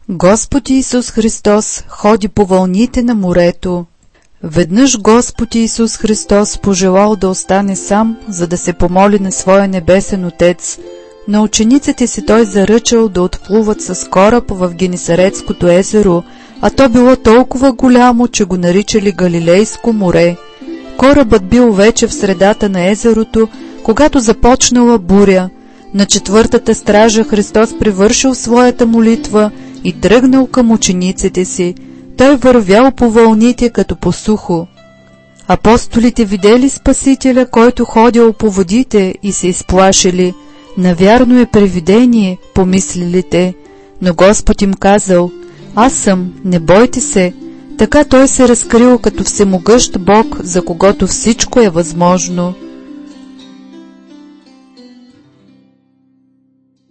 Господ Исус Христос ходи по вълните на морето. Веднъж Господ Исус Христос пожелал да остане сам, за да се помоли на своя небесен Отец. На учениците си той заръчал да отплуват с кораб в Генесаретското езеро, а то било толкова голямо, че го наричали Галилейско море. Корабът бил вече в средата на езерото, когато започнала буря. На четвъртата стража Христос привършил своята молитва и тръгнал към учениците си. Той вървял по вълните като по сухо. Апостолите видели Спасителя, който ходил по водите, и се изплашили. Навярно е привидение, помислили те, но Господ им казал: аз съм, не бойте се. Така той се разкрил като всемогъщ Бог, за когото всичко е възможно.